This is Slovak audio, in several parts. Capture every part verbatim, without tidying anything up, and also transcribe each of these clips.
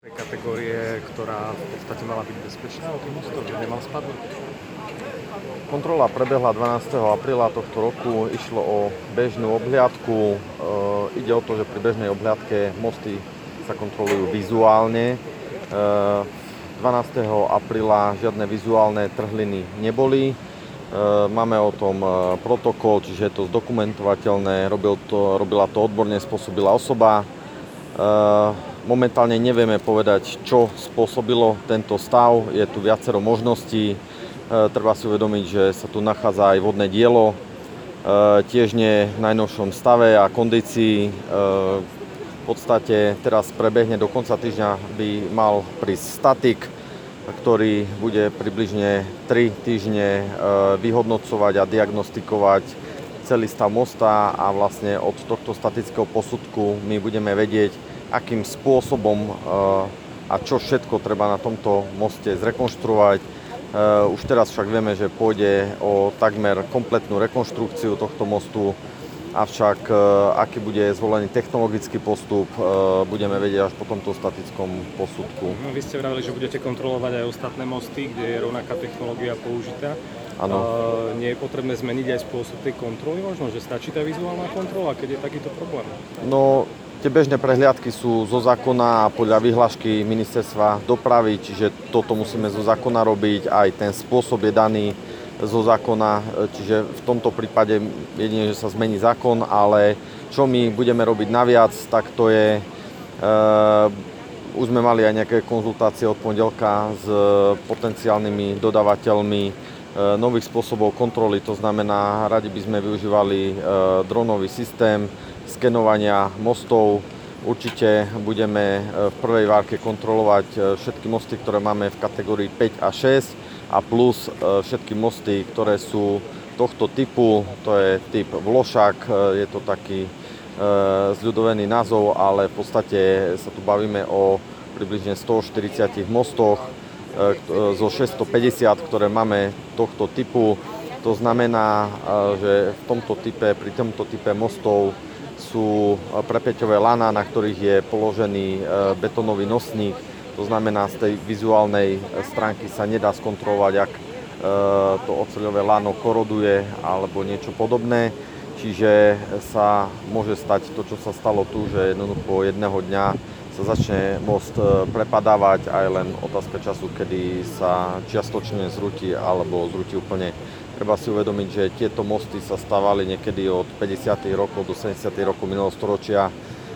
Kategórie, ktorá v podstate mala byť bezpečná od tých mostov, že nemal spadnúť. Kontrola prebehla dvanásteho apríla tohto roku. Išlo o bežnú obhliadku. E, ide o to, že pri bežnej obhliadke mosty sa kontrolujú vizuálne. E, dvanásteho apríla žiadne vizuálne trhliny neboli. E, máme o tom protokol, čiže je to zdokumentovateľné. Robil to, robila to odborne spôsobila osoba. E, Momentálne nevieme povedať, čo spôsobilo tento stav. Je tu viacero možností. E, treba si uvedomiť, že sa tu nachádza aj vodné dielo. E, tiež nie v najnovšom stave a kondícii. E, v podstate teraz prebehne do konca týždňa by mal prísť statik, ktorý bude približne tri týždne e, vyhodnocovať a diagnostikovať celý stav mosta a vlastne od tohto statického posudku my budeme vedieť, akým spôsobom a čo všetko treba na tomto moste zrekonštruovať. Už teraz však vieme, že pôjde o takmer kompletnú rekonštrukciu tohto mostu, avšak aký bude zvolený technologický postup, budeme vedieť až po tomto statickom posudku. No, vy ste vravili, že budete kontrolovať aj ostatné mosty, kde je rovnaká technológia použitá. Áno. Uh, nie je potrebné zmeniť aj spôsob tej kontroly? Možno, že stačí tá vizuálna kontrola, keď je takýto problém? No, tie bežné prehliadky sú zo zákona a podľa vyhlášky ministerstva dopravy, čiže toto musíme zo zákona robiť, aj ten spôsob je daný zo zákona, čiže v tomto prípade jedine, že sa zmení zákon, ale čo my budeme robiť naviac, tak to je, uh, už sme mali aj nejaké konzultácie od pondelka s potenciálnymi dodávateľmi nových spôsobov kontroly, to znamená, radi by sme využívali dronový systém skenovania mostov. Určite budeme v prvej várke kontrolovať všetky mosty, ktoré máme v kategórii päť a šesť a plus všetky mosty, ktoré sú tohto typu, to je typ vlošák, je to taký zľudovený názov, ale v podstate sa tu bavíme o približne stoštyridsiatich mostoch zo šesťstopäťdesiat, ktoré máme tohto typu. To znamená, že v tomto type, pri tomto type mostov sú prepäťové lana, na ktorých je položený betónový nosník. To znamená, z tej vizuálnej stránky sa nedá skontrolovať, ak to oceľové lano koroduje alebo niečo podobné. Čiže sa môže stať to, čo sa stalo tu, že jednoducho jedného dňa sa začne most prepadávať, aj len otázka času, kedy sa čiastočne zrúti alebo zrúti úplne. Treba si uvedomiť, že tieto mosty sa stavali niekedy od päťdesiatych rokov do sedemdesiatych rokov minulého storočia.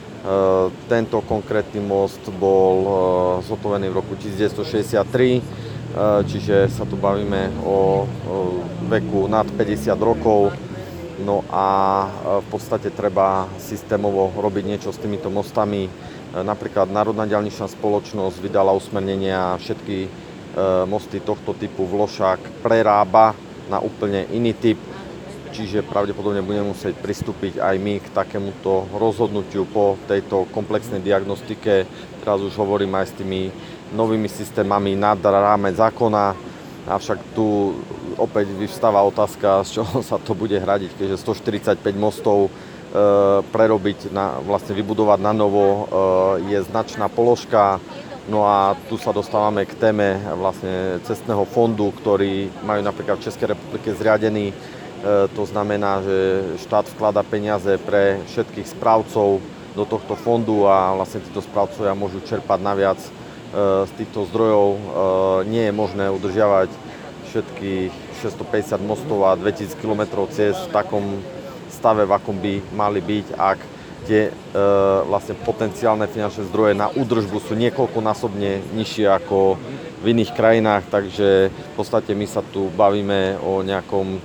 Tento konkrétny most bol zhotovený v roku devätnásťstošesťdesiattri, čiže sa tu bavíme o veku nad päťdesiat rokov. No a v podstate treba systémovo robiť niečo s týmito mostami. Napríklad Národná diaľničná spoločnosť vydala usmernenia, všetky mosty tohto typu vlošák prerába na úplne iný typ, čiže pravdepodobne budeme musieť pristúpiť aj my k takémuto rozhodnutiu po tejto komplexnej diagnostike. Teraz už hovorím aj s tými novými systémami nad rámec zákona, avšak tu opäť vyvstáva otázka, z čoho sa to bude hradiť, keďže stoštyridsaťpäť mostov prerobiť, na, vlastne vybudovať na novo je značná položka. No a tu sa dostávame k téme vlastne cestného fondu, ktorý majú napríklad v Českej republike zriadený. To znamená, že štát vkladá peniaze pre všetkých správcov do tohto fondu a vlastne títo správcovia môžu čerpať naviac z týchto zdrojov. Nie je možné udržiavať všetkých šesťstopäťdesiat mostov a dvetisíc kilometrov ciest v takom stave, v akom by mali byť, ak tie e, vlastne potenciálne finančné zdroje na údržbu sú niekoľkonásobne nižšie ako v iných krajinách, takže v podstate my sa tu bavíme o nejakom e,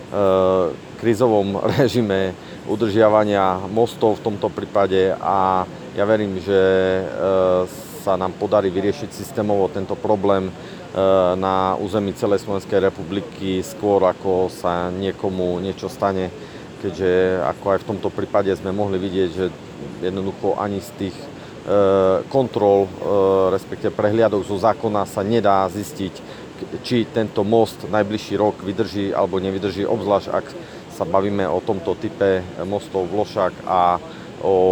krizovom režime udržiavania mostov v tomto prípade a ja verím, že e, sa nám podarí vyriešiť systémovo tento problém e, na území celej Slovenskej republiky skôr, ako sa niekomu niečo stane. Keďže ako aj v tomto prípade sme mohli vidieť, že jednoducho ani z tých e, kontrol, e, respektíve prehliadok zo zákona sa nedá zistiť, či tento most najbližší rok vydrží alebo nevydrží, obzvlášť ak sa bavíme o tomto type mostov vlošák a o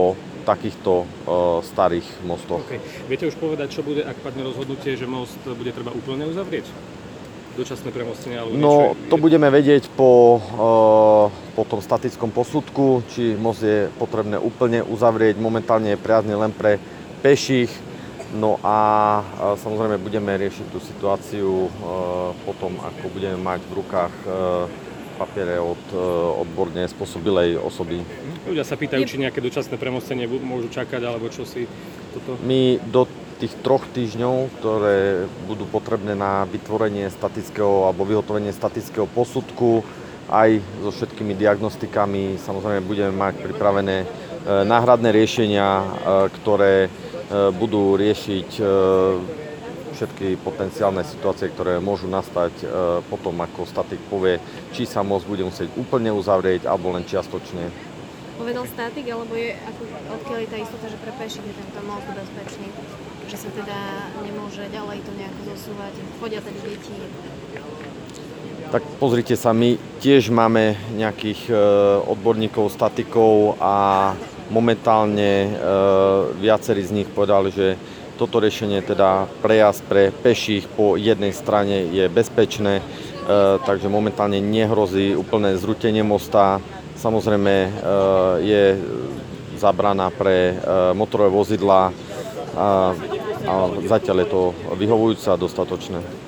takýchto uh, starých mostoch. Okay. Viete už povedať, čo bude, ak padne rozhodnutie, že most bude treba úplne uzavrieť? Dočasné premostenie alebo No, niečo? to budeme vedieť po, uh, po tom statickom posudku, či most je potrebné úplne uzavrieť. Momentálne je priazne len pre peších. No a uh, samozrejme budeme riešiť tú situáciu uh, potom, ako budeme mať v rukách uh, papiere od uh, odborne spôsobilej osoby. Ľudia sa pýtajú, či nejaké dočasné premostenie môžu čakať, alebo čo si toto... My do tých troch týždňov, ktoré budú potrebné na vytvorenie statického alebo vyhotovenie statického posudku, aj so všetkými diagnostikami, samozrejme budeme mať pripravené náhradné riešenia, ktoré budú riešiť všetky potenciálne situácie, ktoré môžu nastať potom, ako statik povie, či sa most bude musieť úplne uzavrieť alebo len čiastočne. Povedal statik, alebo je, ako, odkiaľ je tá istota, že pre peších je tento most bezpečný? Že sa teda nemôže ďalej to nejako zosúvať, chodia tady deti. Tak pozrite sa, my tiež máme nejakých e, odborníkov, statikov a momentálne e, viacerí z nich povedali, že toto riešenie, teda prejazd pre peších po jednej strane je bezpečné, e, takže momentálne nehrozí úplné zrútenie mosta. Samozrejme e, je zabrana pre e, motorové vozidlá a, a zatiaľ je to vyhovujúce a dostatočné.